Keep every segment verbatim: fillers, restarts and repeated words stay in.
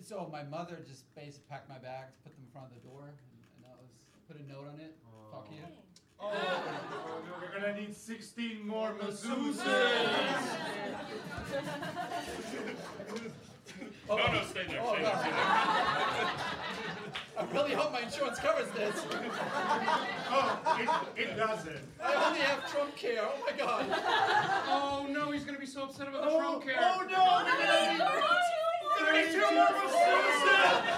So my mother just basically packed my bags, put them in front of the door, and, and that was put a note on it. Oh. Fuck you. Oh, oh no, we're gonna need sixteen more masseuses. Oh, no, no, stay there. Oh, stay no. there, stay there. I really hope my insurance covers this. Oh, it, it doesn't. I only have Trump care. Oh my God. Oh no, he's gonna be so upset about the Oh, Trump care. oh no, we're gonna need thirty-two more masseuses.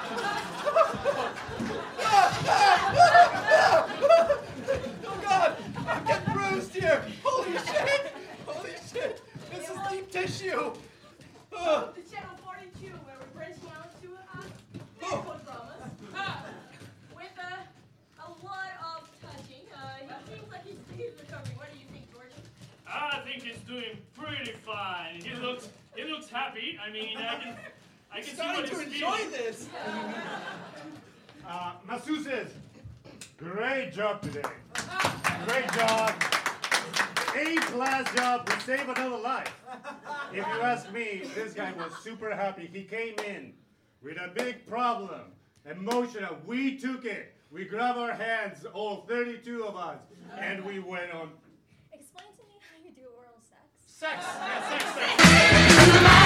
Oh God, I'm getting bruised here. Holy shit. Holy shit. This is deep tissue. Uh, The Channel forty-two, where we're branching out to uh, medical dramas uh, with uh, a lot of touching. Uh, he seems like he's, he's recovering. What do you think, George? I think he's doing pretty fine. He looks he looks happy. I mean, I can I can see starting what to he's enjoy feeling. this. Uh, masseuses, great job today. Great job. A-class job would save another life. If you ask me, this guy was super happy. He came in with a big problem, emotional. We took it. We grabbed our hands, all thirty-two of us, and we went on. Explain to me how you do oral sex. Sex, yeah, sex, sex.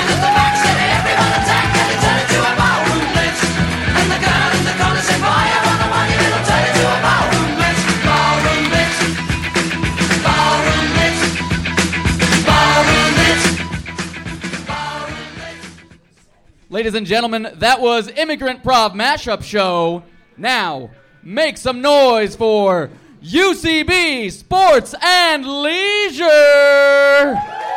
Ladies and gentlemen, that was Immigrant Prov Mashup Show. Now, make some noise for U C B Sports and Leisure.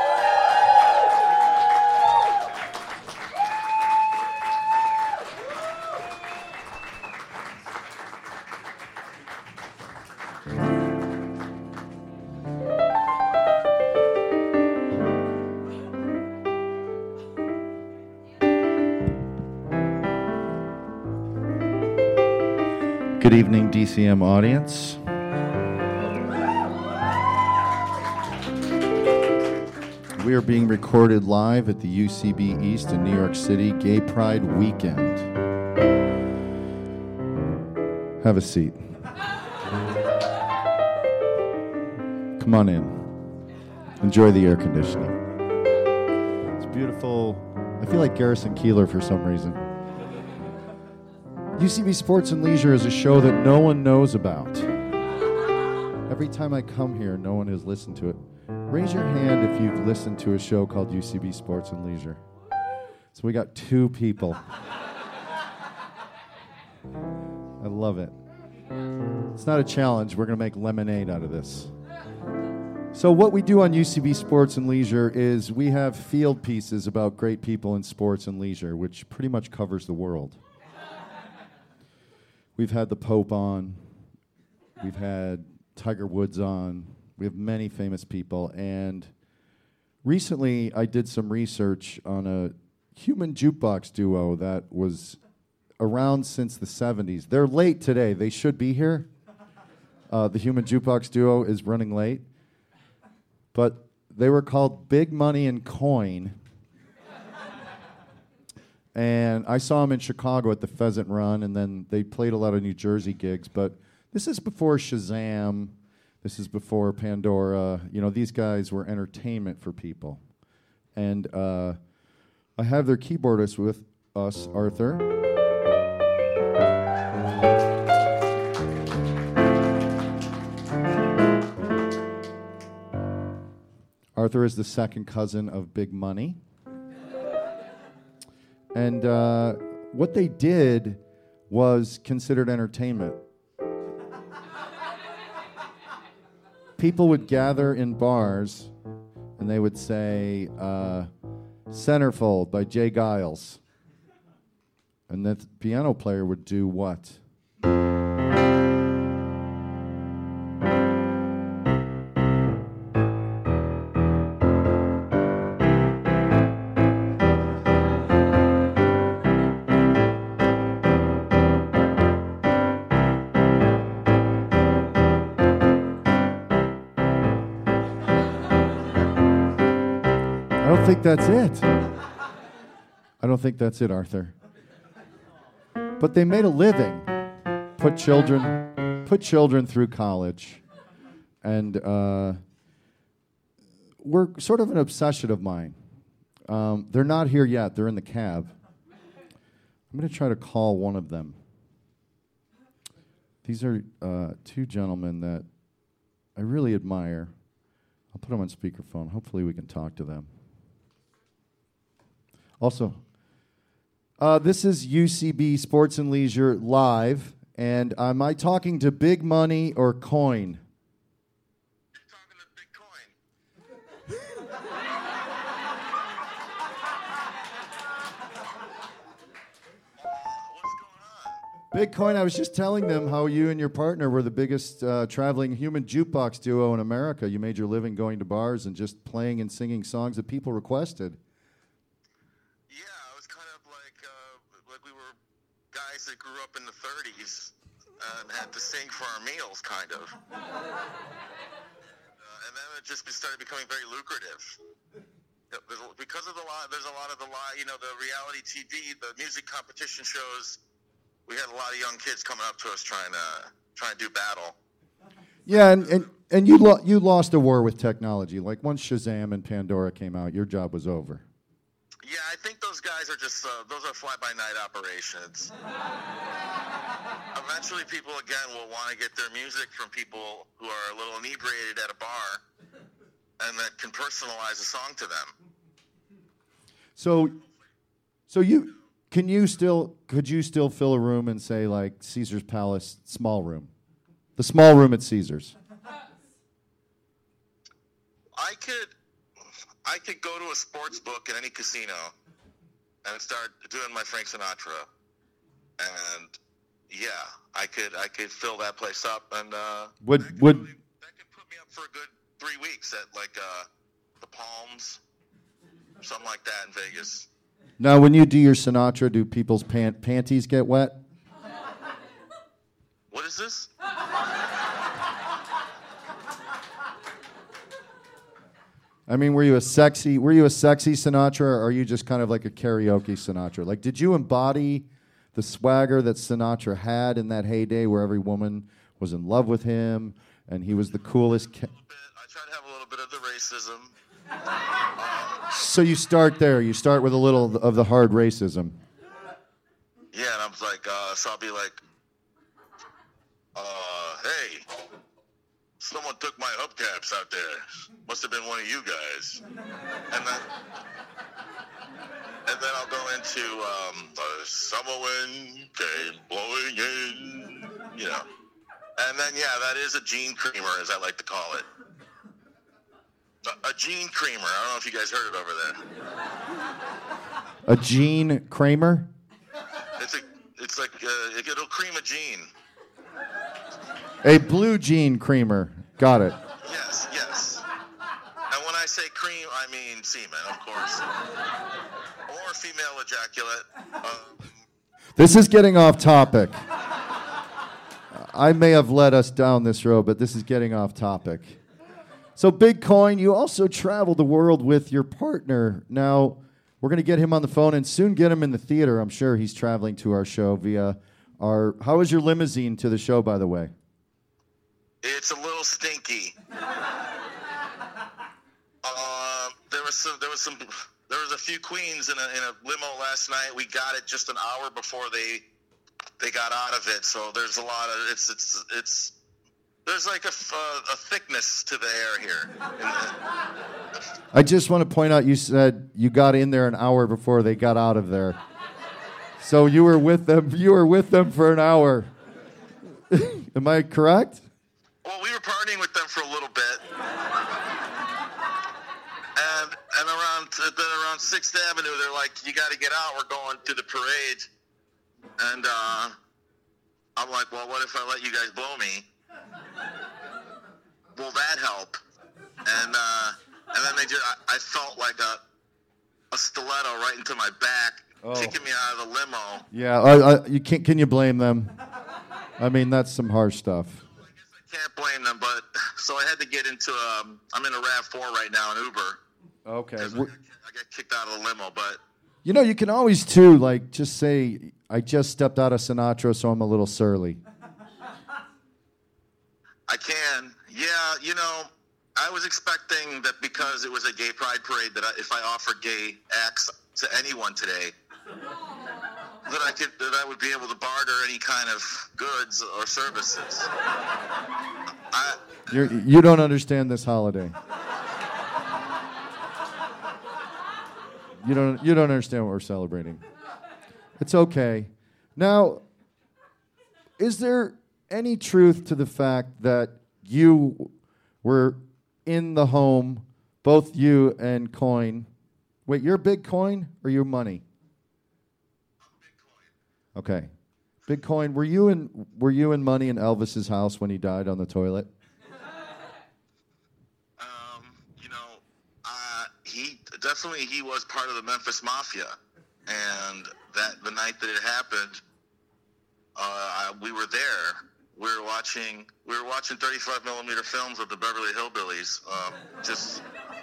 Good evening, D C M audience. We are being recorded live at the U C B East in New York City Gay Pride Weekend. Have a seat. Come on in. Enjoy the air conditioning. It's beautiful. I feel like Garrison Keillor for some reason. U C B Sports and Leisure is a show that no one knows about. Every time I come here, no one has listened to it. Raise your hand if you've listened to a show called U C B Sports and Leisure. So we got two people. I love it. It's not a challenge. We're going to make lemonade out of this. So what we do on U C B Sports and Leisure is we have field pieces about great people in sports and leisure, which pretty much covers the world. We've had the Pope on. We've had Tiger Woods on. We have many famous people. And recently, I did some research on a human jukebox duo that was around since the seventies. They're late today. They should be here. Uh, the human jukebox duo is running late. But they were called Big Money and Coin. And I saw them in Chicago at the Pheasant Run, and then they played a lot of New Jersey gigs. But this is before Shazam. This is before Pandora. You know, these guys were entertainment for people. And uh, I have their keyboardist with us, Arthur. Arthur is the second cousin of Big Money. And uh, what they did was considered entertainment. People would gather in bars, and they would say, uh, Centerfold by Jay Giles. And the piano player would do what? I don't think that's it. I don't think that's it, Arthur. but they made a living. Put children, put children through college, and uh, we're sort of an obsession of mine. Um, they're not here yet. They're in the cab. I'm going to try to call one of them. These are uh, two gentlemen that I really admire. I'll put them on speakerphone. Hopefully we can talk to them. Also, uh, this is U C B Sports and Leisure Live, and am I talking to Big Money or Coin? You're talking to Big Coin. What's going on? Big Coin, I was just telling them how you and your partner were the biggest uh, traveling human jukebox duo in America. You made your living going to bars and just playing and singing songs that people requested. Yeah, it was kind of like uh, like we were guys that grew up in the thirties and had to sing for our meals, kind of. uh, and then it just started becoming very lucrative. There's a- Because of the lot, there's a lot of the lot, you know, the reality T V, the music competition shows. We had a lot of young kids coming up to us trying to trying to do battle. Yeah, and, and, and you, lo- you lost a war with technology. Like once Shazam and Pandora came out, your job was over. Yeah, I think those guys are just, uh, those are fly-by-night operations. Eventually people, again, will want to get their music from people who are a little inebriated at a bar and that can personalize a song to them. So, so you can you still could you still fill a room and say like Caesar's Palace small room, the small room at Caesar's? I could, I could go to a sports book at any casino and start doing my Frank Sinatra, and yeah, I could, I could fill that place up, and uh, Would- that could would- really- that could put me up for a good three weeks at like uh, the Palms, something like that in Vegas. Now, when you do your Sinatra, do people's pant- panties get wet? What is this? I mean, were you a sexy were you a sexy Sinatra, or are you just kind of like a karaoke Sinatra? Like, did you embody the swagger that Sinatra had in that heyday, where every woman was in love with him and he was the coolest? Ca- A little bit. I try to have a little bit of the racism. so you start there. You start with a little of the hard racism. Yeah, and I was like, uh, so I'll be like, uh, hey, someone took my hubcaps out there. Must have been one of you guys. And then, and then I'll go into um, the summer wind came blowing in, you know. And then, yeah, that is a gene creamer, as I like to call it. A, a gene creamer. I don't know if you guys heard it over there. A Gene Kramer? It's a, it's like uh, it, it'll cream a gene. A blue Gene Creamer. Got it. Yes, yes. And when I say cream, I mean semen, of course, or female ejaculate. Um, This is getting off topic. I may have led us down this road, but this is getting off topic. So, Big Coin, you also traveled the world with your partner. Now, we're going to get him on the phone and soon get him in the theater. I'm sure he's traveling to our show via our... How was your limousine to the show, by the way? it's a little stinky. Um, there was some, there was some, there was a few queens in a in a limo last night. We got it just an hour before they they got out of it. So there's a lot of it's it's it's. There's like a, uh, a thickness to the air here. I just want to point out you said you got in there an hour before they got out of there. So you were with them you were with them for an hour. Am I correct? Well, we were partying with them for a little bit. And and around then around Sixth Avenue, they're like, you got to get out. We're going to the parade. And uh, I'm like, well, what if I let you guys blow me? Will that help? And uh, and then they just, I, I felt like a a stiletto right into my back, Oh. kicking me out of the limo. Yeah, I, I, you can't. Can you blame them? I mean, that's some harsh stuff. I guess I can't blame them, but so I had to get into. Um, I'm in a RAV four right now in Uber. Okay. 'Cause I got, I got kicked out of the limo, but You know, you can always too, like, just say, I just stepped out of Sinatra, so I'm a little surly. I can. Yeah, you know, I was expecting that because it was a gay pride parade that I, if I offered gay acts to anyone today, that I could that I would be able to barter any kind of goods or services. I, You're, you don't understand this holiday. You don't you don't understand what we're celebrating. It's okay. Now, is there any truth to the fact that you were in the home, both you and Coin? Wait, you're Big Coin or you're Money? Okay. Big Coin, were you in were you in Money in Elvis's house when he died on the toilet? um, you know, uh, he definitely he was part of the Memphis Mafia, and that the night that it happened, uh, we were there. We were watching we were watching thirty-five millimeter films with the Beverly Hillbillies. Um, just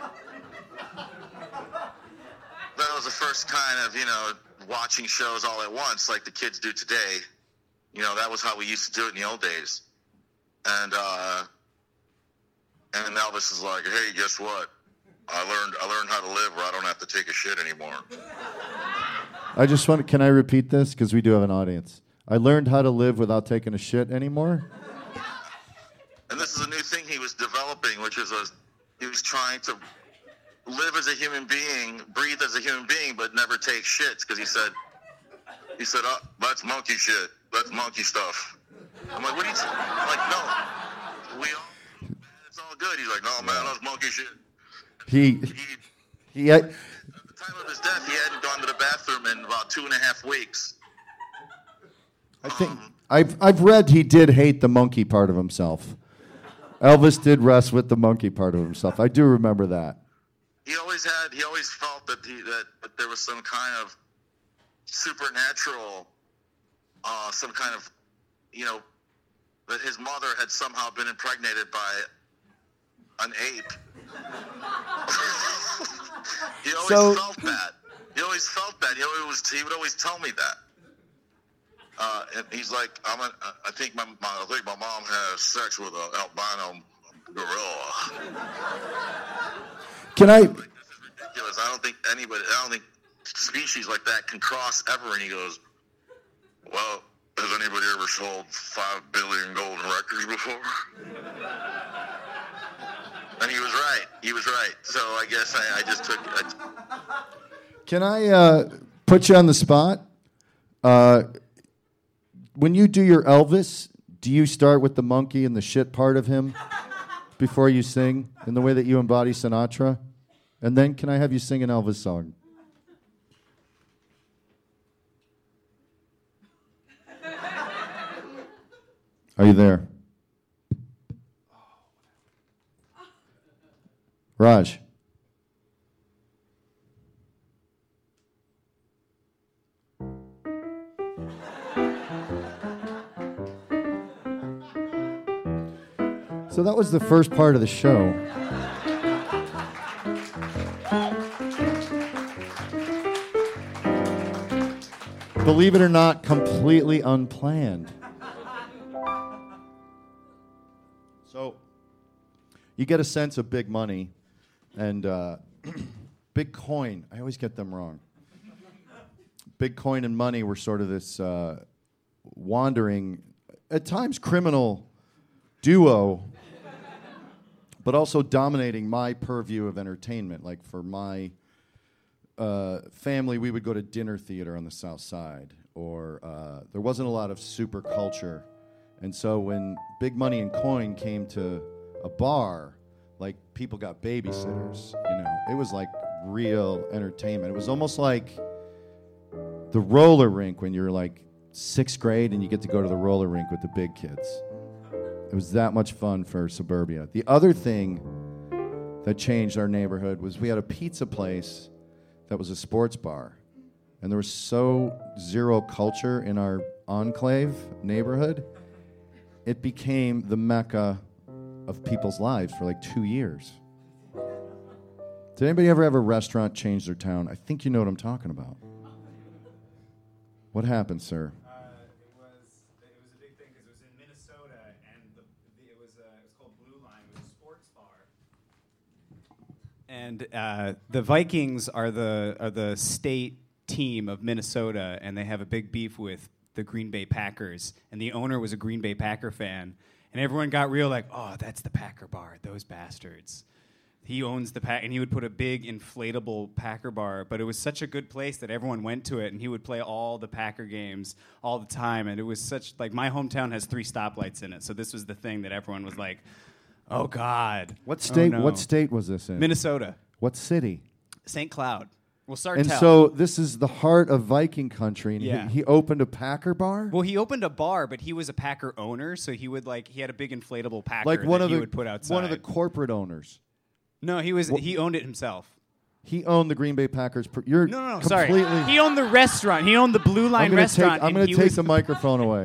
that was the first kind of, you know, watching shows all at once like the kids do today. You know, that was how we used to do it in the old days. And uh, and Elvis is like, hey, guess what? I learned I learned how to live where I don't have to take a shit anymore. I just want to, can I repeat this? Because we do have an audience. I learned how to live without taking a shit anymore. And this is a new thing he was developing, which is a, he was trying to live as a human being, breathe as a human being, but never take shits. Because he said, he said, oh, that's monkey shit. That's monkey stuff. I'm like, what are you? T-? I'm like, no, we all, it's all good. He's like, no, man, that's monkey shit. He, he, he, had, at the time of his death, he hadn't gone to the bathroom in about two and a half weeks. I think I've I've read he did hate the monkey part of himself. Elvis did rest with the monkey part of himself. I do remember that. He always had. He always felt that he that, that there was some kind of supernatural, uh, some kind of, you know, that his mother had somehow been impregnated by an ape. He always So- felt that. He always felt that. He always he would always tell me that. Uh, and he's like, I'm a, I think my, my I think my mom has sex with an albino gorilla. Can I? Like, this is ridiculous. I don't think anybody, I don't think species like that can cross ever. And he goes, well, has anybody ever sold five billion golden records before? And he was right. He was right. So I guess I, I just took. I, Can I uh, put you on the spot? Uh, when you do your Elvis, do you start with the monkey and the shit part of him before you sing in the way that you embody Sinatra? And then can I have you sing an Elvis song? Are you there? Raj. So that was the first part of the show. Believe it or not, completely unplanned. So you get a sense of Big Money and uh, Big Coin. I always get them wrong. Big Coin and Money were sort of this uh, wandering, at times criminal duo, but also dominating my purview of entertainment. Like for my uh, family, we would go to dinner theater on the South Side, or uh, there wasn't a lot of super culture. And so when Big Money and Coin came to a bar, like people got babysitters, you know, it was like real entertainment. It was almost like the roller rink when you're like sixth grade and you get to go to the roller rink with the big kids. It was that much fun for suburbia. The other thing that changed our neighborhood was we had a pizza place that was a sports bar. And there was so zero culture in our enclave neighborhood, it became the mecca of people's lives for like two years. Did anybody ever have a restaurant change their town? I think you know what I'm talking about. What What happened, sir? Uh, it was it was a big thing because it was in Minnesota, and the, the, it was uh, it was called Blue Line. It was a sports bar. And uh, the Vikings are the are the state team of Minnesota, and they have a big beef with the Green Bay Packers. And the owner was a Green Bay Packer fan, and everyone got real like, oh, that's the Packer bar, those bastards. He owns the pack, and he would put a big inflatable Packer bar, but it was such a good place that everyone went to it, and he would play all the Packer games all the time, and it was such, like, my hometown has three stoplights in it, so this was the thing that everyone was like, oh, God. What state? Oh, no. What state was this in? Minnesota. What city? Saint Cloud. Well, start And tell. so this is the heart of Viking country, and Yeah. he, he opened a Packer bar. Well, he opened a bar, but he was a Packer owner, so he would, like, he had a big inflatable Packer like one that of he the would put outside. one of the corporate owners. No, he was Wha- he owned it himself. He owned the Green Bay Packers. Per- you're No, no, no, completely. sorry. He owned the restaurant. He owned the Blue Line I'm gonna restaurant. Take, I'm and going he to take was the microphone away.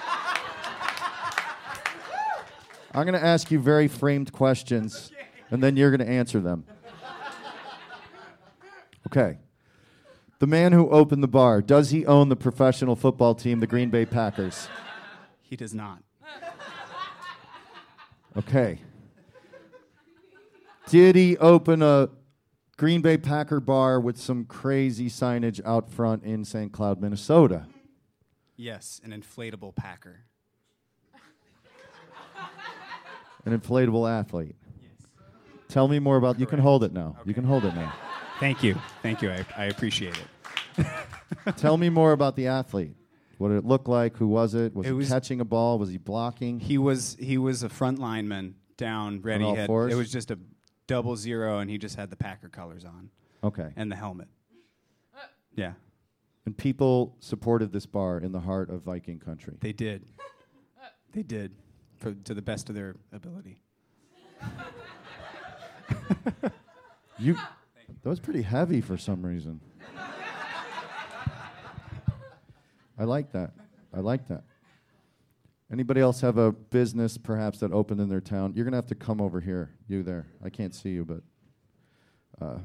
I'm going to ask you very framed questions, and then you're going to answer them. Okay. The man who opened the bar, does he own the professional football team, the Green Bay Packers? He does not. Okay. Did he open a Green Bay Packer bar with some crazy signage out front in Saint Cloud, Minnesota? Yes, an inflatable Packer. An inflatable athlete. Yes. Tell me more about. You can hold it now. You can hold it now. Thank you. Thank you. I, I appreciate it. Tell me more about the athlete. What did it look like? Who was it? Was It he was- catching a ball? Was he blocking? He was he was a front lineman down ready. all Had, fours? it was just a double zero, and he just had the Packer colors on Okay. and the helmet. Yeah, And people supported this bar in the heart of Viking country. they did. They did, for, to the best of their ability. You, that was pretty heavy for some reason. I like that. I like that. Anybody else have a business perhaps that opened in their town? You're gonna have to come over here. You there? I can't see you, but uh,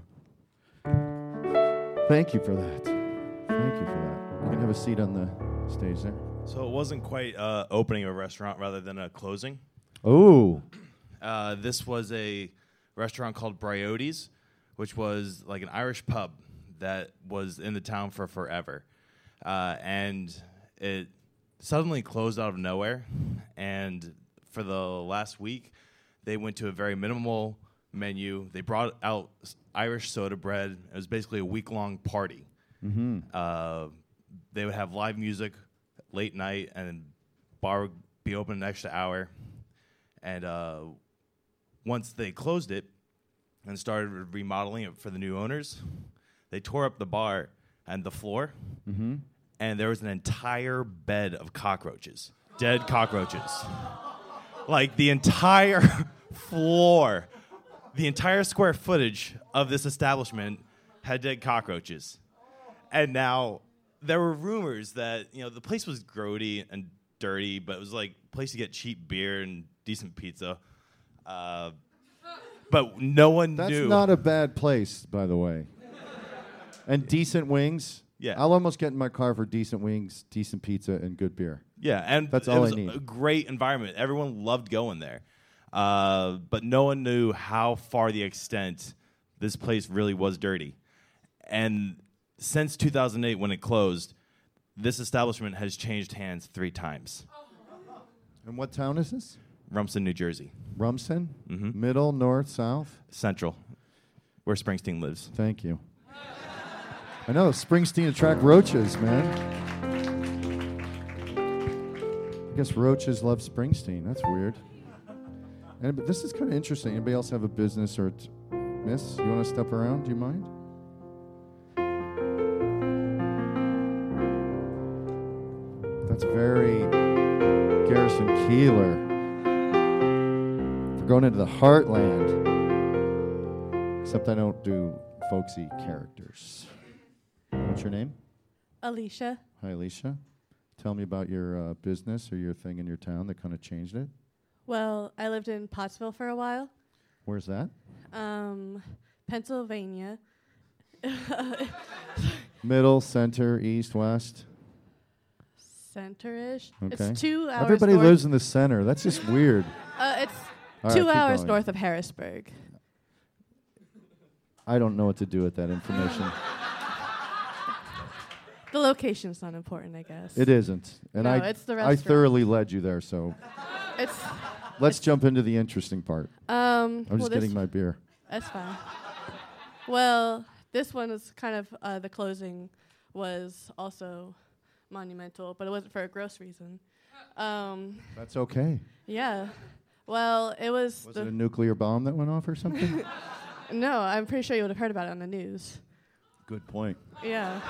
thank you for that. Thank you for that. You can have a seat on the stage there. So it wasn't quite uh, opening a restaurant rather than a closing. Oh, Uh, this was a restaurant called Briodes, which was like an Irish pub that was in the town for forever. Uh, and it suddenly closed out of nowhere. And for the last week, they went to a very minimal menu. They brought out s- Irish soda bread. It was basically a week-long party. mm-hmm. Uh, they would have live music late night, and bar would be open an extra hour. And uh, once they closed it and started remodeling it for the new owners, they tore up the bar and the floor, Mm-hmm. and there was an entire bed of cockroaches, dead cockroaches. Like the entire floor, the entire square footage of this establishment had dead cockroaches. And now there were rumors that, you know, the place was grody and dirty, but it was like a place to get cheap beer and decent pizza. Uh, but no one That's knew. not a bad place, by the way. And decent wings. Yeah. I'll almost get in my car for decent wings, decent pizza, and good beer. Yeah, and That's it all I was need. a great environment. Everyone loved going there. Uh, but no one knew how far the extent this place really was dirty. And since two thousand eight, when it closed, this establishment has changed hands three times. And what town is this? Rumson, New Jersey. Rumson? Mhm. Middle, north, south? Central, where Springsteen lives. Thank you. I know, Springsteen attract roaches, man. I guess roaches love Springsteen. That's weird. And but this is kind of interesting. Anybody else have a business or t- miss? You want to step around? Do you mind? That's very Garrison Keillor. We're going into the heartland. Except I don't do folksy characters. What's your name? Alicia. Hi, Alicia. Tell me about your uh, business or your thing in your town that kind of changed it. Well, I lived in Pottsville for a while. Where's that? Um, Pennsylvania. Middle, center, east, west. center-ish. Okay. It's two hours. Everybody north. lives in the center. That's just weird. Uh, it's All two right, keep hours going. north of Harrisburg. I don't know what to do with that information. The location's not important, I guess. It isn't. And No, I it's the I restaurant. thoroughly led you there, so It's. let's jump into the interesting part. Um. I'm well, just this getting my beer. That's fine. Well, this one is kind of uh, the closing was also monumental, but it wasn't for a gross reason. Um, That's okay. yeah. Well, it was. Was the it a nuclear bomb that went off or something? no, I'm pretty sure you would have heard about it on the news. Good point. Yeah.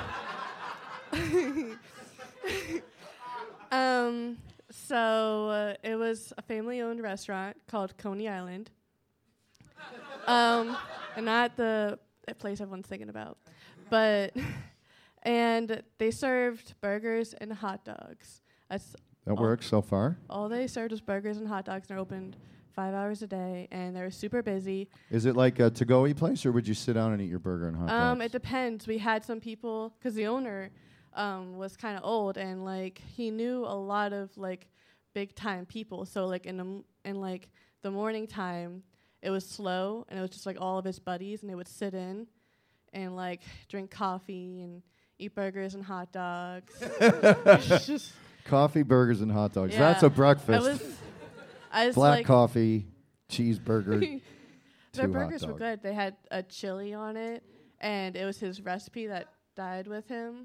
um. So uh, it was a family-owned restaurant called Coney Island. Um, and not the uh, place everyone's thinking about, but and they served burgers and hot dogs. That's That all, works so far. all they served was burgers and hot dogs. And they're opened five hours a day, and they were super busy. Is it like a to-go-y place, or would you sit down and eat your burger and hot Um, dogs? it depends. We had some people because the owner um was kind of old, and like he knew a lot of like big time people. So like in the m- in like the morning time, it was slow, and it was just like all of his buddies, and they would sit in and like drink coffee and eat burgers and hot dogs. It's just Coffee, burgers, and hot dogs. yeah. That's a I breakfast. was, I was Black like coffee, cheeseburger. Their two hot burgers were dogs. good. They had a chili on it, and it was his recipe that died with him.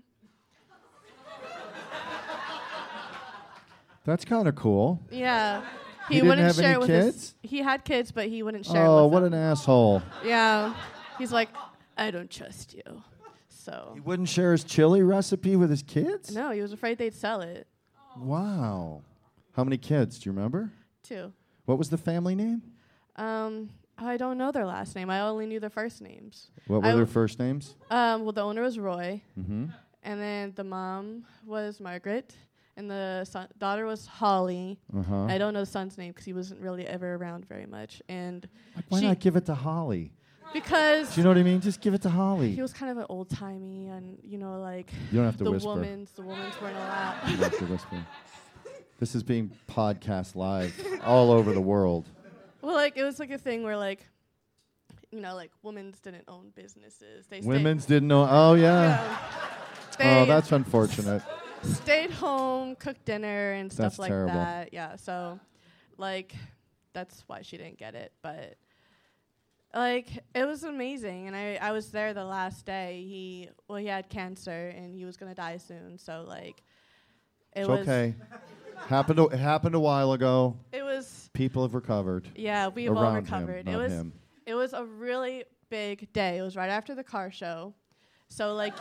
That's kind of cool. Yeah. He He, didn't wouldn't have share any it with kids? his. He had kids, but he wouldn't share Oh, it with what them. an asshole. Yeah. He's like, I don't trust you. So. He wouldn't share his chili recipe with his kids? No, he was afraid they'd sell it. Wow. How many kids? Do you remember? Too. What was the family name? Um, I don't know their last name. I only knew their first names. What were I their w- first names? Um, well, the owner was Roy, Mm-hmm. and then the mom was Margaret, and the son- daughter was Holly. Uh-huh. I don't know the son's name because he wasn't really ever around very much. And Like, why she- not give it to Holly? because Do you know what I mean? Just give it to Holly. he was kind of an old timey, and you know, like You don't have to the whisper. women's, the women's weren't allowed. You don't have to whisper. This is being podcast live all over the world. Well, like it was like a thing where like, you know, like women's didn't own businesses. They stayed- Women's didn't know. Oh, yeah. Yeah. They Oh, that's unfortunate. stayed home, cooked dinner, and stuff That's like terrible. that. Yeah, so like that's why she didn't get it. But like it was amazing, and I I was there the last day. He well he had cancer and he was gonna die soon. So like it It's was okay. happened. A, it happened a while ago. It was People have recovered. yeah we've all Around him, recovered. not it was him. it was a really big day. It was right after the car show. So like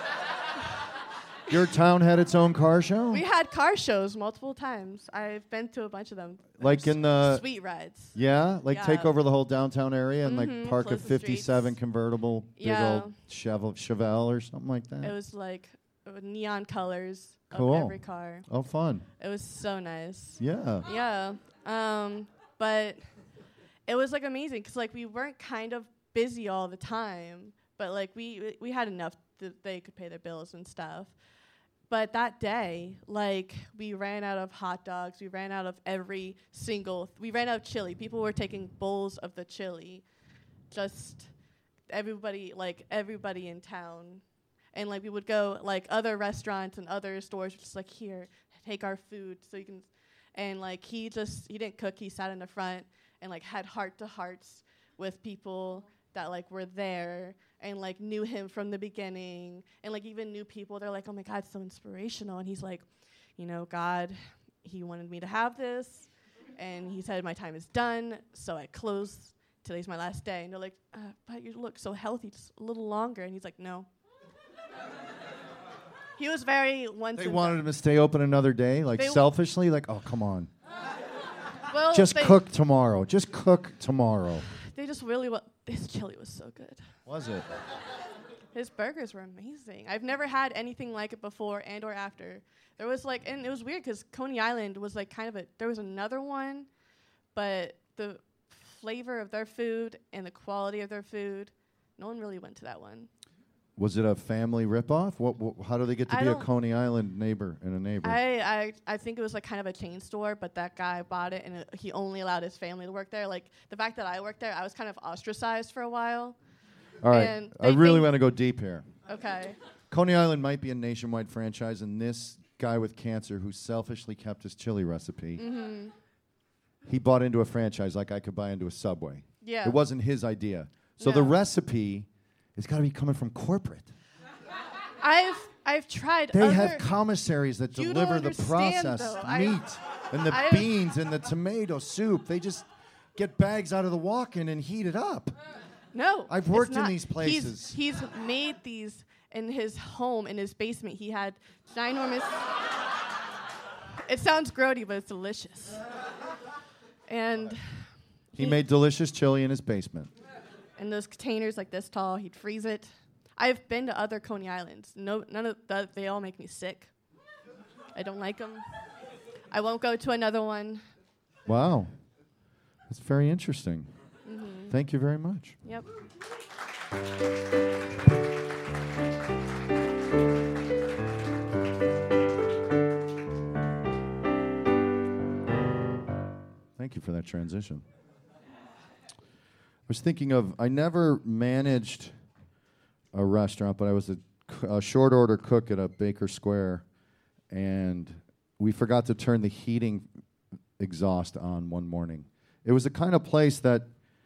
Your town had its own car show? we had car shows multiple times. I've been to a bunch of them. Like in the Sweet rides. Yeah, like take Yeah. over the whole downtown area and Mhm, like park a close the fifty-seven streets. convertible, Yeah. big old Chevelle, Chevelle or something like that. It was like uh, neon colors Cool. of every car. Oh, fun. It was so nice. Yeah. Yeah. Um, but it was like amazing because like we weren't kind of busy all the time, but like we we had enough that they could pay their bills and stuff. But that day, like we ran out of hot dogs, we ran out of every single, we ran out of chili. People were taking bowls of the chili, just everybody, like everybody in town. And like we would go like other restaurants and other stores, just like here, take our food so you can. And like he just he didn't cook. He sat in the front and like had heart to hearts with people that like were there and like knew him from the beginning and like even knew people. They're like, oh my God, so inspirational. And he's like, you know, God, he wanted me to have this, and he said my time is done, so I close. Today's my last day. And they're like, uh, but you look so healthy, just a little longer. And he's like, no. He was very once. They and wanted done. him to stay open another day, like They w- selfishly, like, oh, come on. Well, Just they, cook tomorrow. Just cook tomorrow. They just really wa- his chili was so good. Was it? His burgers were amazing. I've never had anything like it before and or after. There was like, and it was weird because Coney Island was like kind of a. There was another one, but the flavor of their food and the quality of their food, no one really went to that one. Was it a family ripoff? What, what? How do they get to I be a don't- Coney Island neighbor and a neighbor? I, I I think it was like kind of a chain store, but that guy bought it, and it, he only allowed his family to work there. Like the fact that I worked there, I was kind of ostracized for a while. All right, and I they really think- want to go deep here. Okay. Coney Island might be a nationwide franchise, and this guy with cancer who selfishly kept his chili recipe, Mhm. he bought into a franchise like I could buy into a Subway. Yeah. It wasn't his idea. So the recipe has got to be coming from corporate. I've I've tried. They other have commissaries that You don't deliver the understand, processed though. I- meat and the I've- beans and the tomato soup. They just get bags out of the walk-in and heat it up. No, I've it's worked in not. these places. He's, he's made these in his home, in his basement. He had ginormous. It sounds grody, but it's delicious. And He made delicious chili in his basement. in those containers like this tall, he'd freeze it. I've been to other Coney Islands. No, none of that. They all make me sick. I don't like them. I won't go to another one. Wow. That's very interesting. Mhm. Thank you very much. Yep. Thank you for that transition. I was thinking of, I never managed a restaurant, but I was a, c- a short order cook at a Baker Square, and we forgot to turn the heating exhaust on one morning. It was the kind of place that,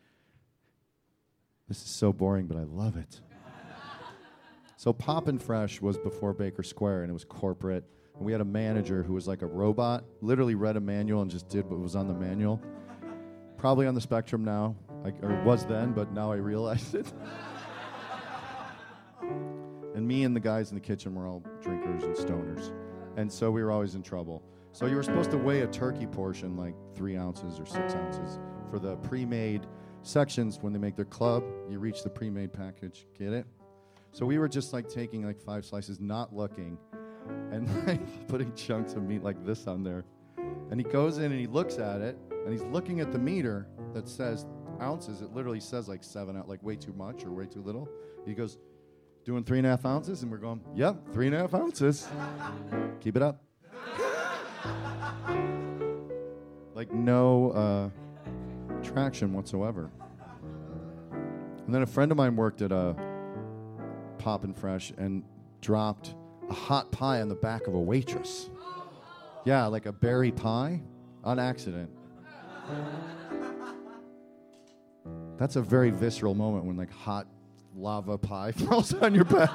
this is so boring, but I love it. So Poppin' Fresh was before Baker Square, and it was corporate. And we had a manager who was like a robot, literally read a manual and just did what was on the manual. Probably on the spectrum now, I, or was then, but now I realized it. And me and the guys in the kitchen were all drinkers and stoners. And so we were always in trouble. So you were supposed to weigh a turkey portion, like three ounces or six ounces, for the pre-made sections when they make their club. You reach the pre-made package, get it? So we were just like taking like five slices, not looking, and like putting chunks of meat like this on there. And he goes in and he looks at it, and he's looking at the meter that says ounces. It literally says like seven, out, like way too much or way too little. He goes, doing three and a half ounces? And we're going, yep, three and a half ounces. Keep it up. Like no uh, traction whatsoever. And then a friend of mine worked at a Poppin' Fresh and dropped a hot pie on the back of a waitress. Yeah, like a berry pie on accident. That's a very visceral moment when like hot lava pie falls on your back.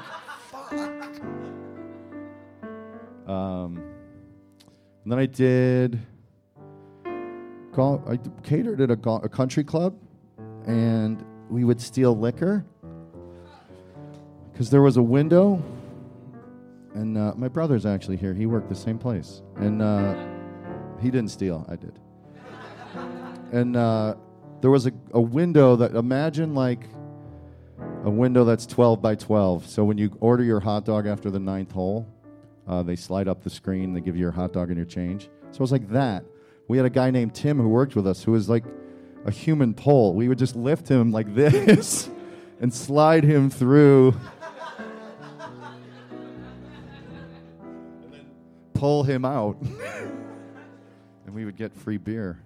Um, and then I did golf. I d- catered at a, go- a country club, and we would steal liquor because there was a window. And uh, my brother's actually here. He worked the same place, and uh, he didn't steal. I did. And uh, there was a, a window that, imagine like a window that's twelve by twelve. So when you order your hot dog after the ninth hole, uh, they slide up the screen, they give you your hot dog and your change. So it was like that. We had a guy named Tim who worked with us who was like a human pole. We would just lift him like this and slide him through. And then pull him out. And we would get free beer.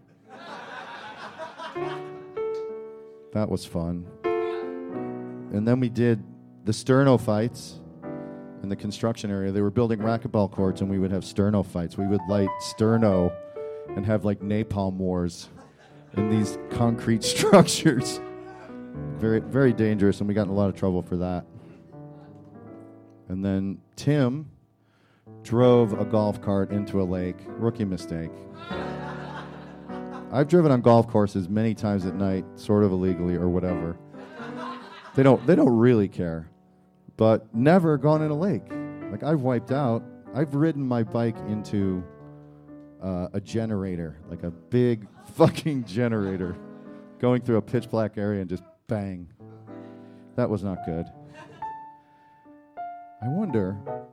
That was fun. And then we did the sterno fights in the construction area. They were building racquetball courts, and we would have sterno fights. We would light sterno and have like napalm wars in these concrete structures. Very, very dangerous, and we got in a lot of trouble for that. And then Tim drove a golf cart into a lake. Rookie mistake. I've driven on golf courses many times at night, sort of illegally or whatever. They don't they don't really care. But never gone in a lake. Like I've wiped out. I've ridden my bike into uh, a generator, like a big fucking generator, going through a pitch black area and just bang. That was not good. I wonder,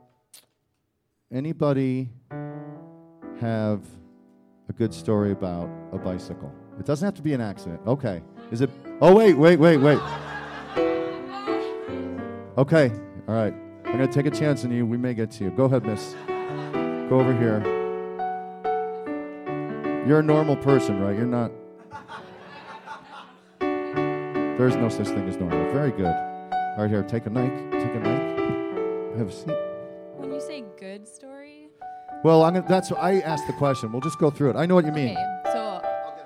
anybody have a good story about a bicycle? It doesn't have to be an accident. Okay. Is it? Oh, wait, wait, wait, wait. Okay. All right. I'm going to take a chance on you. We may get to you. Go ahead, miss. Go over here. You're a normal person, right? You're not... There's no such thing as normal. Very good. All right, here. Take a mic. Take a mic. Have a seat. When you say good story... Well, I'm gonna, that's what I asked the question. We'll just go through it. I know what you mean. Okay, so...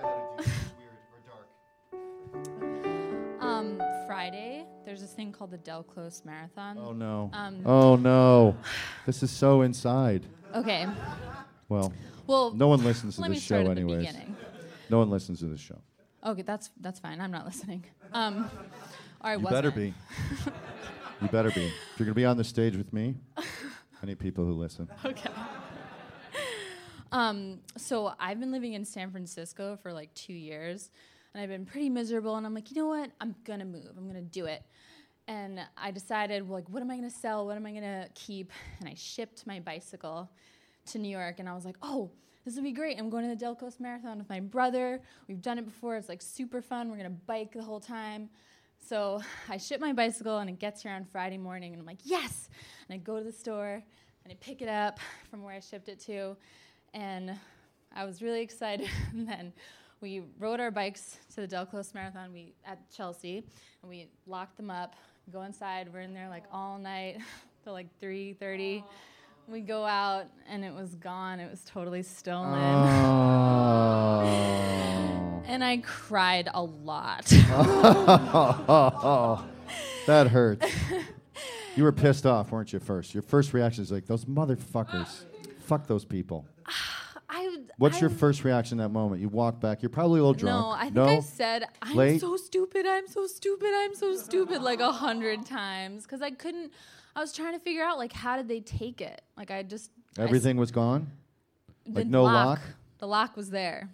um, Friday, there's this thing called the Del Close Marathon. Oh, no. Um, oh, no. This is so inside. Okay. Well, well no one listens to let this me start show at the anyways. beginning. No one listens to this show. Okay, that's that's fine. I'm not listening. Um, or I You wasn't. better be. You better be. If you're going to be on the stage with me, I need people who listen. Okay. Um, so I've been living in San Francisco for like two years, and I've been pretty miserable. And I'm like, you know what? I'm gonna move. I'm gonna do it. And I decided, well, like, what am I gonna sell? What am I gonna keep? And I shipped my bicycle to New York, and I was like, oh, this would be great. I'm going to the Del Coast Marathon with my brother. We've done it before. It's like super fun. We're gonna bike the whole time. So I ship my bicycle, and it gets here on Friday morning, and I'm like, yes! And I go to the store, and I pick it up from where I shipped it to, and I was really excited. And then we rode our bikes to the Del Close Marathon we at Chelsea, and we locked them up, go inside. We're in there like all night till like three thirty. We go out, and it was gone. It was totally stolen. Oh. And I cried a lot. That hurts. You were pissed off, weren't you, first? Your first reaction is like, those motherfuckers. Fuck those people. I, What's I, your first reaction in that moment? You walk back. You're probably a little drunk. No, I think no? I said, I'm Late? so stupid, I'm so stupid, I'm so stupid, like a hundred times. Because I couldn't, I was trying to figure out, like, how did they take it? Like, I just... Everything I, was gone? the Like no lock? lock? The lock was there.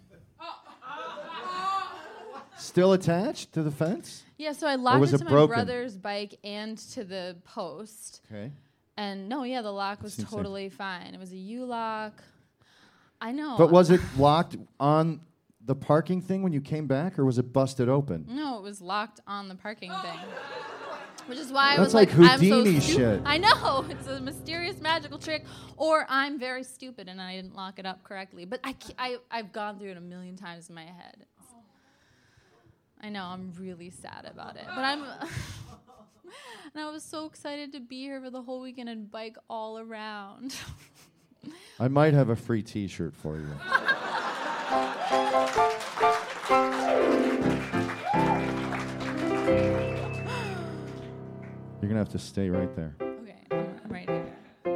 Still attached to the fence? Yeah, so I locked was it it to my broken? brother's bike and to the post. Okay. And no, yeah, the lock was Seems safe. totally fine. It was a U-lock. I know. But was it locked on the parking thing when you came back, or was it busted open? No, it was locked on the parking thing. Which is why I That's was like like, I'm so Houdini stupid. shit. I know. It's a mysterious magical trick. Or I'm very stupid and I didn't lock it up correctly. But I, ca- I, I've gone through it a million times in my head. It's, I know. I'm really sad about it. But I'm... and I was so excited to be here for the whole weekend and bike all around. I might have a free T-shirt for you. You're gonna have to stay right there. Okay, I'm, I'm right here.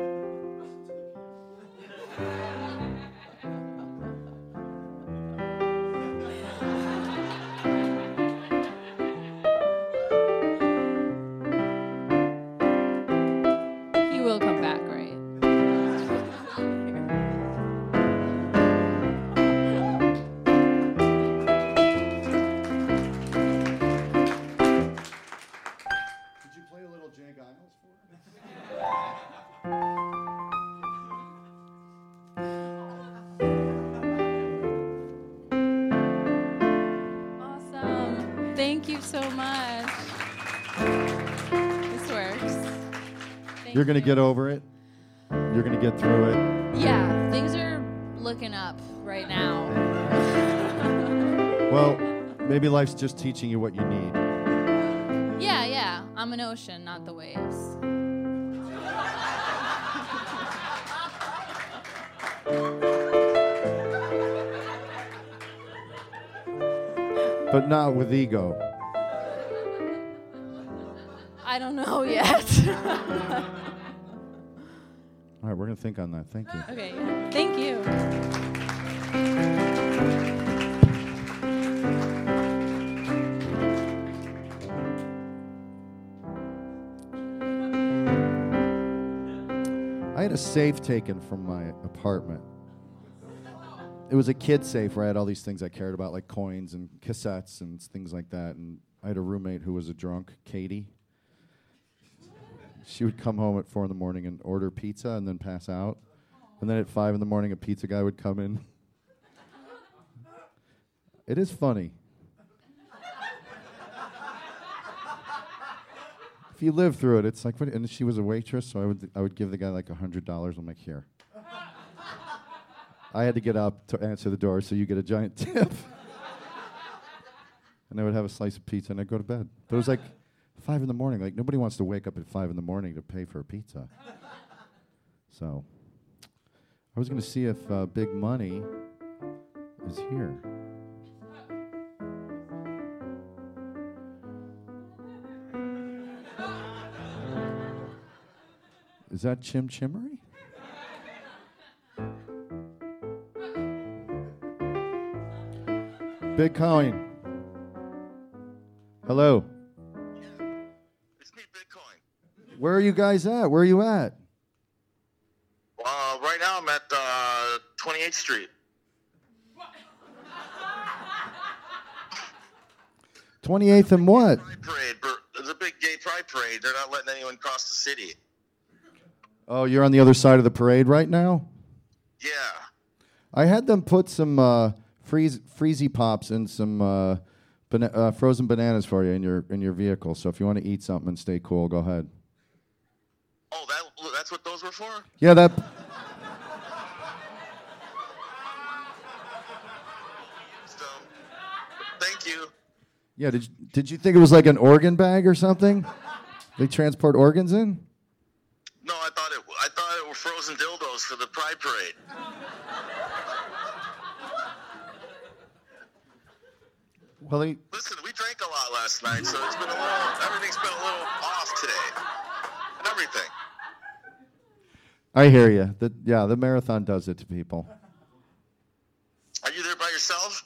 You will come back, right? Did you play a little Jay Giles for Awesome. Thank you so much. This works. Thank You're gonna you. get over it. You're gonna get through it. Yeah, things are looking up right now. Well, maybe life's just teaching you what you need. Yeah, yeah. I'm an ocean, not the waves. But not with ego. I don't know yet. All right, we're gonna think on that. Thank you. Okay, yeah. Thank you. I had a safe taken from my apartment. It was a kid safe where I had all these things I cared about, like coins and cassettes and things like that. And I had a roommate who was a drunk, Katie. She would come home at four in the morning and order pizza and then pass out. And then at five in the morning, a pizza guy would come in. It is funny. if you live through it, it's like, what, and she was a waitress, so I would I would give the guy like a hundred dollars. I'm like, here. I had to get up to answer the door, so you get a giant tip. And I would have a slice of pizza, and I'd go to bed. But it was like five in the morning. Like, nobody wants to wake up at five in the morning to pay for a pizza. So I was going to see if uh, Big Money is here. Is that Chim Chimmery? Big Coin. Hello. It's me, Bitcoin. Where are you guys at? Where are you at? Uh, right now I'm at uh, twenty-eighth Street. twenty-eighth and what? Pride parade. There's a big gay pride parade. They're not letting anyone cross the city. Oh, you're on the other side of the parade right now? Yeah. I had them put some uh, freeze freezy pops and some uh, bana- uh, frozen bananas for you in your in your vehicle. So if you want to eat something and stay cool, go ahead. Oh, that that's what those were for? Yeah, that. So, thank you. Yeah, did you, did you think it was like an organ bag or something? They transport organs in? No, I thought it. I thought it were frozen dildos for the pride parade. Well, they, Listen, we drank a lot last night, so it's been a little. Everything's been a little off today, and everything. I hear you. The, yeah, the marathon does it to people. Are you there by yourself?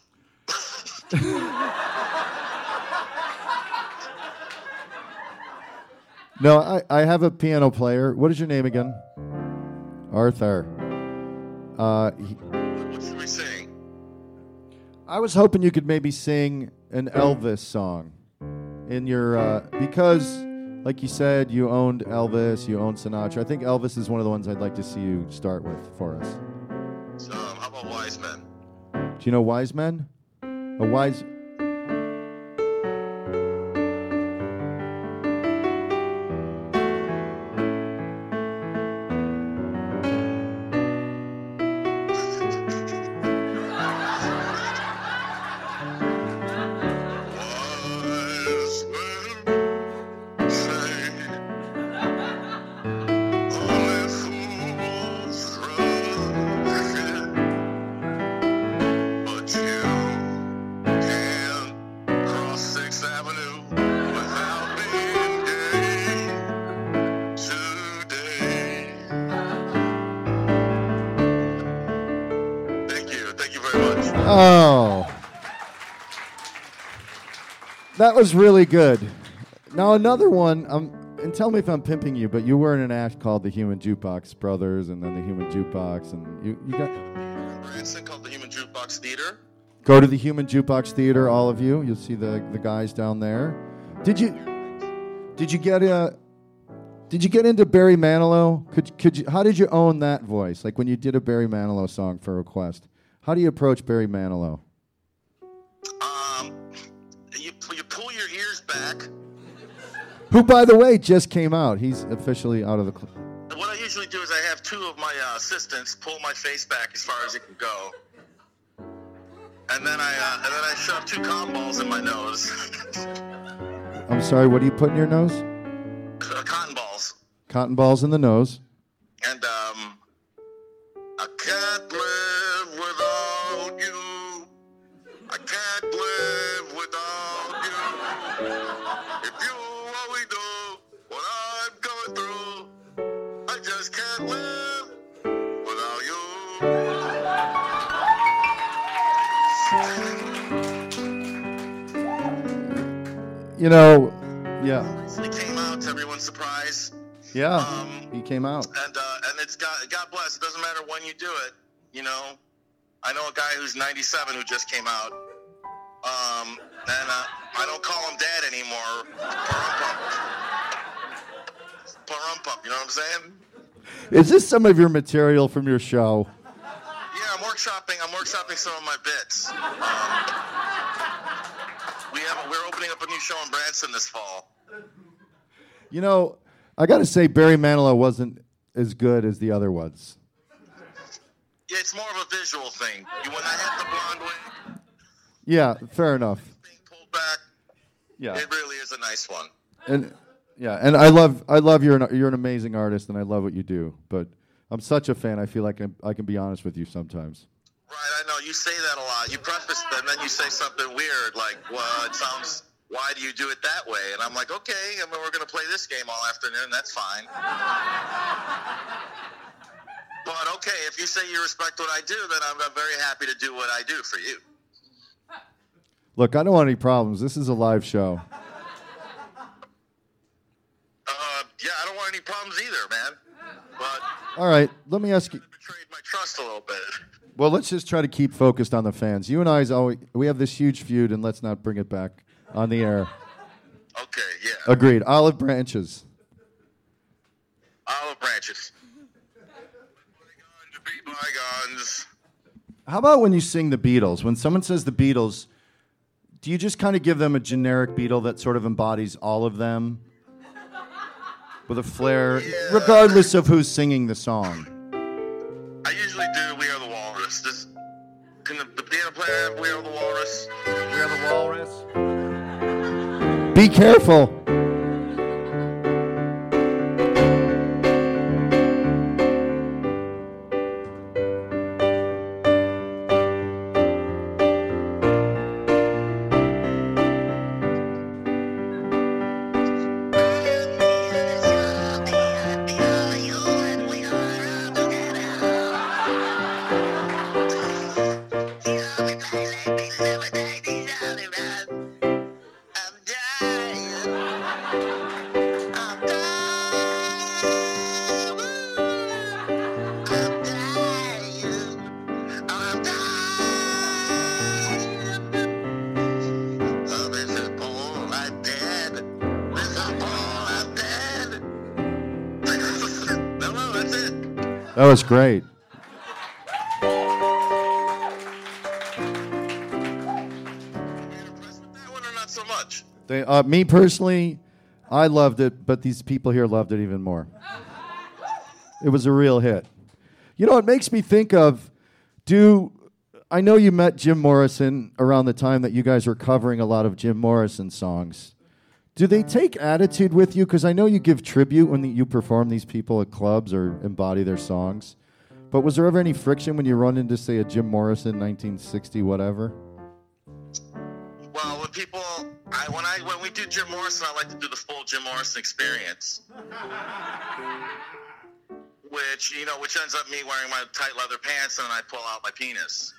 No, I, I have a piano player. What is your name again? Arthur. Uh, he, What should we sing? I was hoping you could maybe sing an Elvis song in your uh, because, like you said, you owned Elvis, you owned Sinatra. I think Elvis is one of the ones I'd like to see you start with for us. So, um, how about Wise Men? Do you know Wise Men? A wise. Wise men say only fools rush in, but you can't cross Sixth Avenue without being gay today. Thank you, thank you very much. Oh. That was really good. Now another one, um, and tell me if I'm pimping you, but you were in an act called the Human Jukebox Brothers, and then the Human Jukebox, and you, you got Branson called the Human Jukebox Theater. go to the Human Jukebox Theater, all of you. You'll see the, the guys down there. Did you did you get uh, did you get into Barry Manilow? Could could you? How did you own that voice? Like when you did a Barry Manilow song for a Request, how do you approach Barry Manilow? Um, you, you pull your ears back. Who, by the way, just came out. He's officially out of the. Cl- What I usually do is I have two of my uh, assistants pull my face back as far as it can go, and then I uh, and then I shove two cotton balls in my nose. I'm sorry. What do you put in your nose? Uh, cotton balls. Cotton balls in the nose. And um, I can't live without you. I can't live without you. If you only knew what I'm going through, I just can't live without you. You know, yeah, He came out to everyone's surprise. yeah. Um, He came out. And uh, and it's God, God bless. It doesn't matter when you do it. You know, I know a guy who's ninety-seven who just came out. Um, and uh, I don't call him dad anymore. Parumpup. You know what I'm saying? Is this some of your material from your show? Yeah, I'm workshopping. I'm workshopping some of my bits. Um, we have. We're opening up a new show in Branson this fall. You know, I got to say Barry Manilow wasn't as good as the other ones. Yeah, it's more of a visual thing. You when I had the blonde wig, Yeah, fair enough. being pulled back, Yeah. it really is a nice one. And yeah, and I love I love you're an, you're an amazing artist, and I love what you do. But I'm such a fan. I feel like I'm, I can be honest with you sometimes. Right, I know. You say that a lot. You preface it, and then you say something weird, like, well, it sounds, why do you do it that way? And I'm like, okay, I mean, we're going to play this game all afternoon. That's fine. But, okay, if you say you respect what I do, then I'm, I'm very happy to do what I do for you. Look, I don't want any problems. This is a live show. Uh, yeah, I don't want any problems either, man. But All right, let me ask you. betrayed my trust a little bit. Well, let's just try to keep focused on the fans. You and I, always, we have this huge feud, and let's not bring it back on the air. Okay, yeah. Agreed. Olive branches. Olive branches. Bygones be bygones. How about when you sing the Beatles? When someone says the Beatles, do you just kind of give them a generic Beatle that sort of embodies all of them? With a flair, Yeah. regardless of who's singing the song. I usually do We Are the Walrus. This, can the, the piano player have We Are the Walrus? We are the walrus. Be careful. That was great. That one or not so much? They, uh, me personally, I loved it, but these people here loved it even more. It was a real hit. You know, it makes me think of, do, I know you met Jim Morrison around the time that you guys were covering a lot of Jim Morrison songs. Do they take attitude with you? Because I know you give tribute when you perform these people at clubs or embody their songs. But was there ever any friction when you run into, say, a Jim Morrison nineteen sixty whatever? Well, when people, I, when I when we do Jim Morrison, I like to do the full Jim Morrison experience. Which, you know, which ends up me wearing my tight leather pants and then I pull out my penis.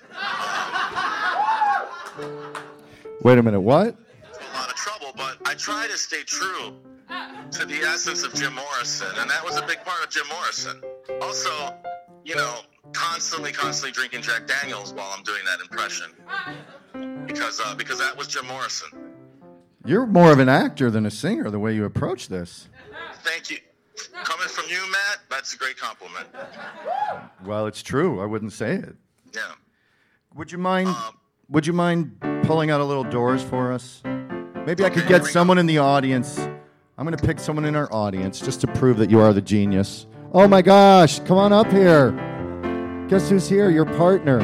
Wait a minute, what? A lot of trouble, but I try to stay true to the essence of Jim Morrison, and that was a big part of Jim Morrison. Also, you know, constantly, constantly drinking Jack Daniels while I'm doing that impression, because uh, because that was Jim Morrison. You're more of an actor than a singer, the way you approach this. Thank you. Coming from you, Matt, that's a great compliment. Well, it's true. I wouldn't say it. Yeah. Would you mind? Um, would you mind pulling out a little doors for us? Maybe I could get someone in the audience. I'm going to pick someone in our audience just to prove that you are the genius. Oh my gosh, come on up here. Guess who's here? Your partner.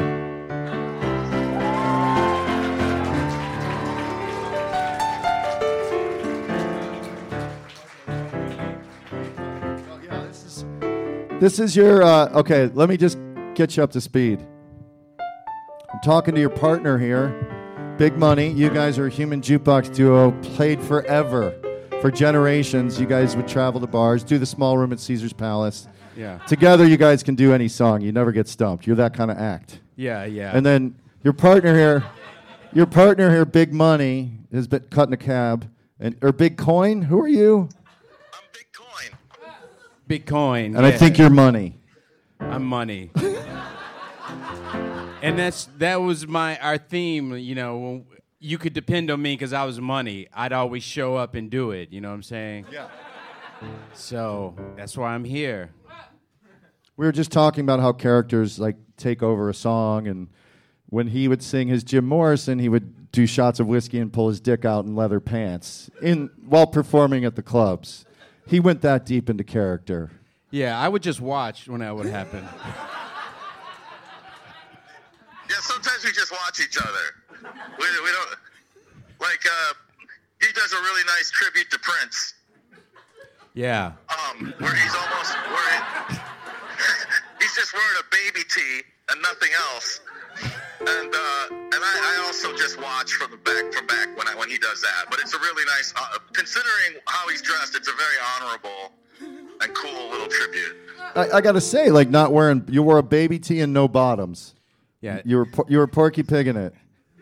Oh, yeah, this is, this is your, uh, okay, let me just get you up to speed. I'm talking to your partner here. Big Money. You guys are a human jukebox duo, played forever. For generations, you guys would travel to bars, do the small room at Caesar's Palace. Yeah. Together, you guys can do any song. You never get stumped. You're that kind of act. Yeah, yeah. And then your partner here, your partner here, Big Money, has been cutting a cab. And or Big Coin. Who are you? I'm Big Coin. Big Coin. And I yeah. think you're Money. I'm Money. And that's that was my our theme. You know, you could depend on me because I was Money. I'd always show up and do it. You know what I'm saying? Yeah. So that's why I'm here. We were just talking about how characters like take over a song, and when he would sing his Jim Morrison, he would do shots of whiskey and pull his dick out in leather pants in while performing at the clubs. he went that deep into character. Yeah, I would just watch when that would happen. Yeah, sometimes we just watch each other. We, we don't like. Uh, he does a really nice tribute to Prince. Yeah. Um, where he's almost where it, he's just wearing a baby tee and nothing else. And uh, and I, I also just watch from the back from back when I, when he does that. But it's a really nice, uh, considering how he's dressed. It's a very honorable and cool little tribute. I, I gotta say, like, not wearing, you wore a baby tee and no bottoms. Yeah. You were you were Porky Pigging it.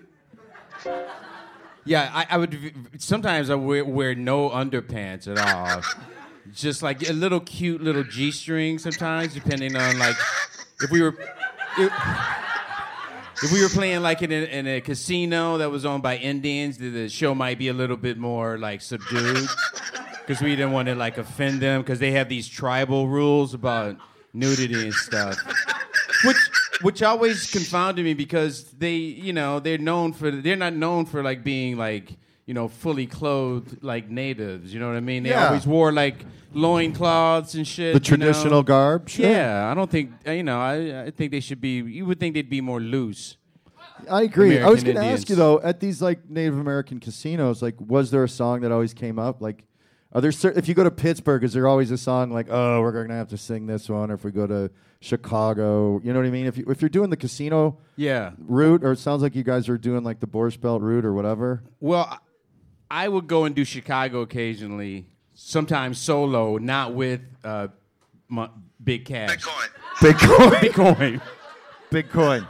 Yeah, I, I would. v- Sometimes I wear, wear no underpants at all. Just like a little cute little G-string. Sometimes, depending on like if we were if, if we were playing like in a, in a casino that was owned by Indians, the, the show might be a little bit more like subdued because we didn't want to like offend them because they have these tribal rules about nudity and stuff. Which which always confounded me because they, you know, they're known for they're not known for like being like, you know, fully clothed like natives. You know what I mean? They Yeah. always wore like loincloths and shit. The you know? traditional garb, sure. Yeah, I don't think uh, you know. I I think they should be. You would think they'd be more loose. I agree. I was American going to ask you Indians. though, at these like Native American casinos, like, was there a song that always came up? Like, are there cer- if you go to Pittsburgh, is there always a song like, oh, we're going to have to sing this one? Or if we go to Chicago, you know what I mean? If you, if you're doing the casino Yeah. route, or it sounds like you guys are doing like the Borscht Belt route or whatever. Well, I I would go and do Chicago occasionally, sometimes solo, not with uh, my, Big Cash. Bitcoin. Bitcoin. Bitcoin. Bitcoin.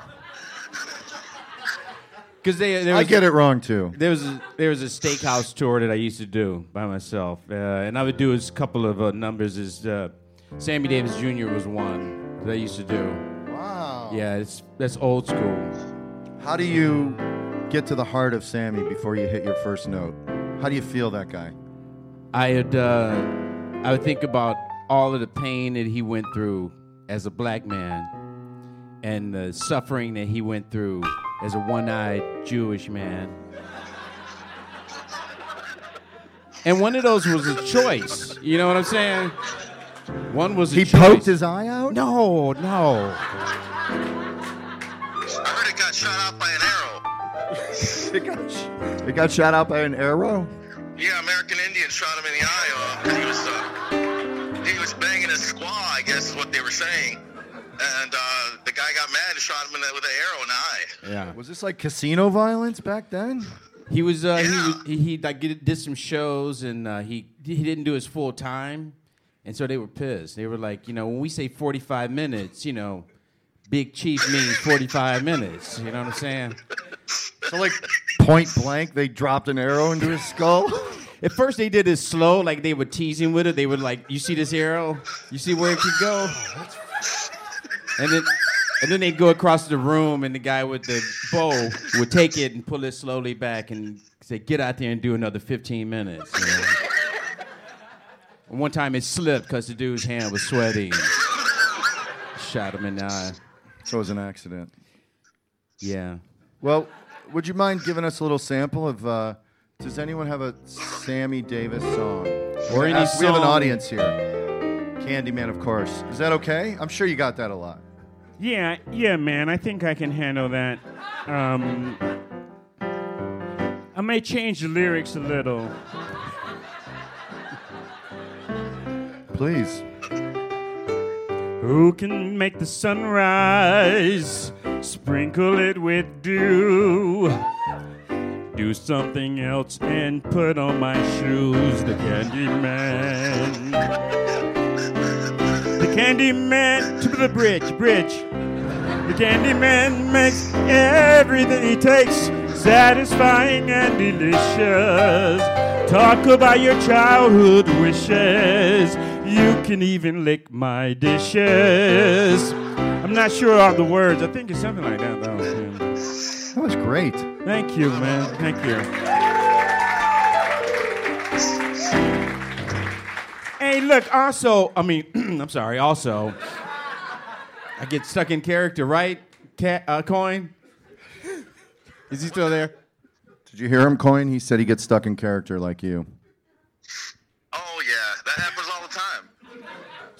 Because they, there I was get it wrong too. There was a, there was a steakhouse tour that I used to do by myself, uh, and I would do a couple of uh, numbers. Is uh, Sammy Davis Junior was one that I used to do. Wow. Yeah, it's that's old school. How do you get to the heart of Sammy before you hit your first note? How do you feel that guy? I would uh, I would think about all of the pain that he went through as a black man, and the suffering that he went through as a one-eyed Jewish man. And one of those was a choice. You know what I'm saying? One was a He choice. poked his eye out? No, no. I heard it got shot out by an arrow. It got, sh- it got shot out by an arrow? Yeah, American Indians shot him in the eye. Uh, 'cause he was uh, he was banging his squaw, I guess is what they were saying. And uh, the guy got mad and shot him in the, with an arrow in the eye. Yeah. Was this like casino violence back then? He was uh, Yeah. he was, he, he like did did some shows and uh, he he didn't do his full time, and so they were pissed. They were like, you know, when we say forty-five minutes, you know, Big Chief means forty-five minutes. You know what I'm saying? So like point blank, they dropped an arrow into his skull? At first they did it slow, like they were teasing with it. They would like, you see this arrow? You see where it could go? And then, and then they'd go across the room, and the guy with the bow would take it and pull it slowly back and say, "Get out there and do another fifteen minutes." You know? And one time it slipped because the dude's hand was sweaty. And shot him in the eye. So it was an accident. Yeah. Well, would you mind giving us a little sample of, uh, does anyone have a Sammy Davis song? Or any Uh, We have an song- audience here. Candyman, of course. Is that okay? I'm sure you got that a lot. Yeah, yeah, man. I think I can handle that. Um, I may change the lyrics a little. Please. Who can make the sun rise? Sprinkle it with dew. Do something else and put on my shoes. The Candyman. The Candyman to the bridge, bridge. The Candyman makes everything he takes satisfying and delicious. Talk about your childhood wishes. You can even lick my dishes. I'm not sure of the words. I think it's something like that, though. Yeah. That was great. Thank you, man. Thank you. Hey, look, also, I mean, I'm sorry, also, I get stuck in character, right? Cat, uh, Coin? Is he still there? Did you hear him, Coin? He said he gets stuck in character like you. Oh yeah, that happens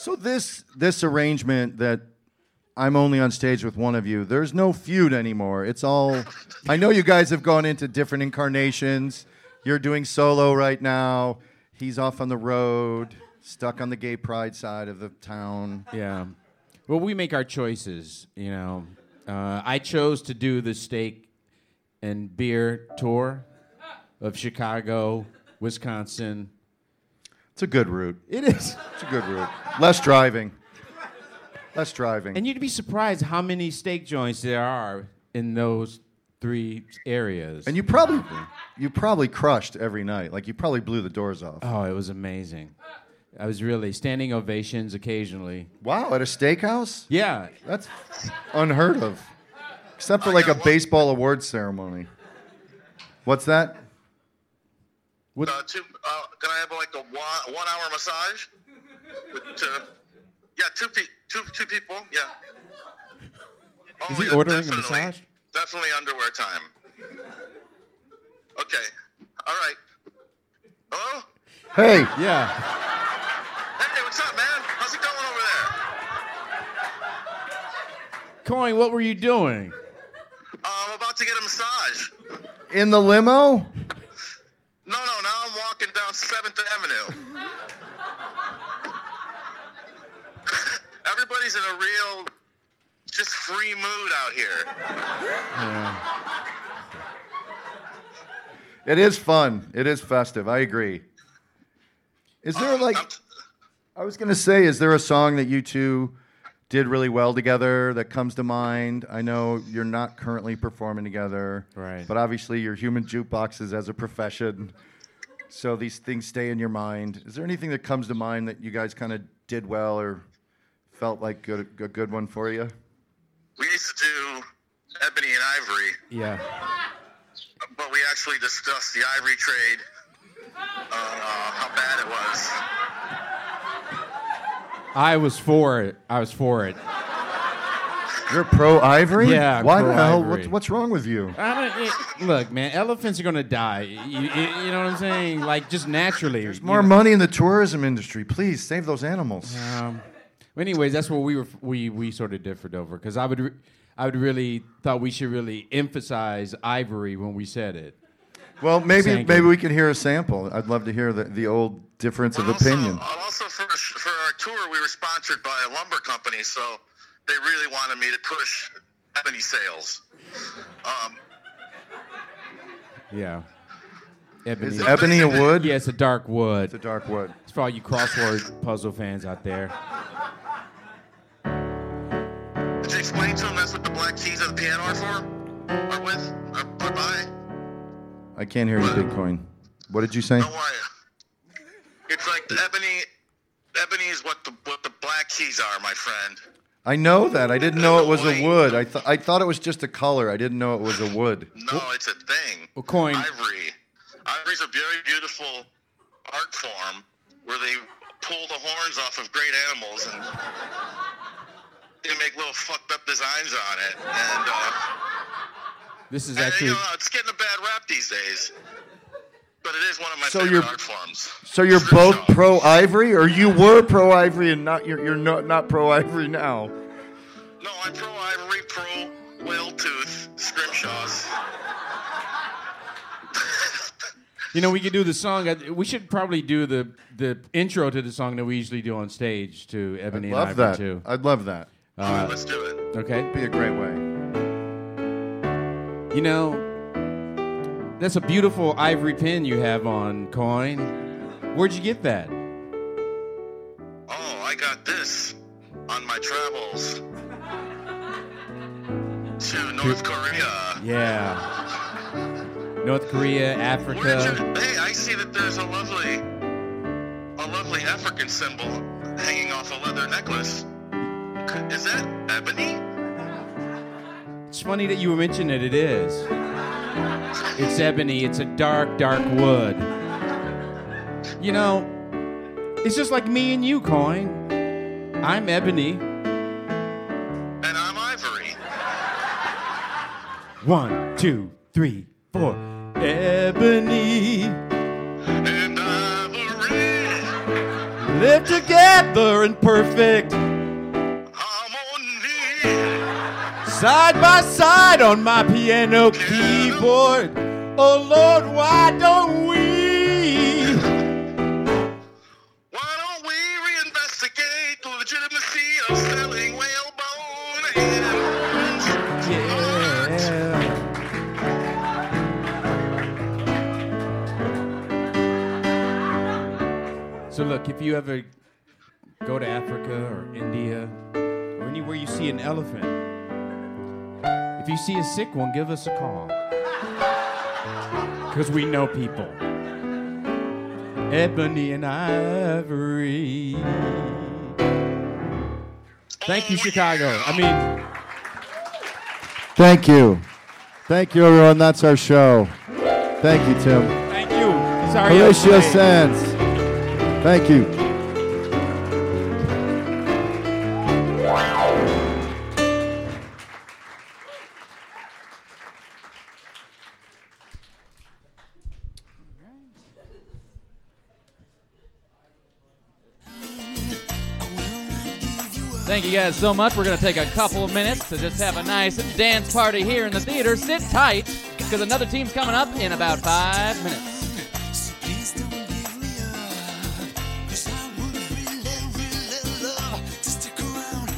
So this this arrangement that I'm only on stage with one of you, there's no feud anymore. It's all, I know you guys have gone into different incarnations. You're doing solo right now. He's off on the road, stuck on the gay pride side of the town. Yeah. Well, we make our choices, you know. Uh, I chose to do the steak and beer tour of Chicago, Wisconsin. It's a good route. It is. It's a good route. Less driving. Less driving. And you'd be surprised how many steak joints there are in those three areas. And you probably you probably crushed every night. Like you probably blew the doors off. Oh, it was amazing. I was really standing ovations occasionally. Wow, at a steakhouse? Yeah. That's unheard of. Except for like a baseball awards ceremony. What's that? Uh, two, uh, can I have like a one, one hour massage? With, uh, yeah, two, pe- two, two people, yeah. Oh, Is he yeah, ordering a definitely. massage? Definitely underwear time. Okay, all right. Hello? Hey. Yeah. Hey, what's up, man? How's it going over there? Coin, what were you doing? Uh, I'm about to get a massage. In the limo? No, no, now I'm walking down seventh Avenue. Everybody's in a real, just free mood out here. Yeah. It is fun. It is festive. I agree. Is there like, I was going to say, is there a song that you two did really well together that comes to mind? I know you're not currently performing together. Right. But obviously you're human jukeboxes as a profession. So these things stay in your mind. Is there anything that comes to mind that you guys kind of did well or felt like good, a good one for you? We used to do Ebony and Ivory, Yeah. but we actually discussed the Ivory trade, uh, how bad it was. I was for it. I was for it. You're pro Ivory? Yeah. Why the pro hell? Ivory. What's, what's wrong with you? I don't, it, look, man, elephants are gonna die. You, you, you know what I'm saying? Like just naturally. There's more money in the tourism industry. Please save those animals. Um, anyways, that's what we were we we sort of differed over because I would re- I would really thought we should really emphasize Ivory when we said it. Well, maybe Thank maybe you. we can hear a sample. I'd love to hear the, the old difference of Well, also- opinion. Also, for, for our tour, we were sponsored by a lumber company, so they really wanted me to push Ebony sales. Um, Yeah. Ebony. Is ebony a wood? Yeah, it's a dark wood. It's a dark wood. It's for all you crossword puzzle fans out there. did you explain to them that's what the black keys of the piano are for? Or with? Or, or by? I can't hear you, Bitcoin. What did you say? Don't worry. It's like the ebony. Ebony is what the what the black keys are, my friend. I know that. I didn't know it was a wood. I thought I thought it was just a color. I didn't know it was a wood. No, it's a thing. Well, Coin. Ivory. Ivory's a very beautiful art form where they pull the horns off of great animals and they make little fucked up designs on it. And uh, This is and, actually. you know, it's getting a bad rap these days. But it is one of my So favorite you're- art forms. So you're Strip both show. pro Ivory, or you were pro Ivory and not you're you're not not pro Ivory now? No, I'm pro Ivory, pro whale tooth, scrimshaws. You know, we could do the song. uh, We should probably do the the intro to the song that we usually do on stage to Ebony I'd and love Ivory that. too. I'd love that. Uh, Let's do it. okay. Be a great way. You know, that's a beautiful ivory pin you have on, Coin. Where'd you get that? Oh, I got this on my travels to North Korea. Yeah. North Korea, Where Africa. did you, hey, I see that there's a lovely, a lovely African symbol hanging off a leather necklace. Is that ebony? It's funny that you mentioned it. It is. It's ebony. It's a dark, dark wood. You know, it's just like me and you, Coin. I'm ebony. And I'm ivory. One, two, three, four. Ebony. And ivory. live together in perfect side by side on my piano keyboard. Oh Lord, why don't we? Why don't we reinvestigate the legitimacy of selling whalebone hams? Yeah. So look, if you ever go to Africa or India or anywhere you see an elephant, if you see a sick one, give us a call. Because we know people. Ebony and Ivory. Thank you, Chicago. I mean... Thank you. Thank you, everyone. That's our show. Thank you, Tim. Thank you. Sorry. Horatio Sands. Thank you. Thank you guys so much. We're going to take a couple of minutes to just have a nice dance party here in the theater. Sit tight, because another team's coming up in about five minutes.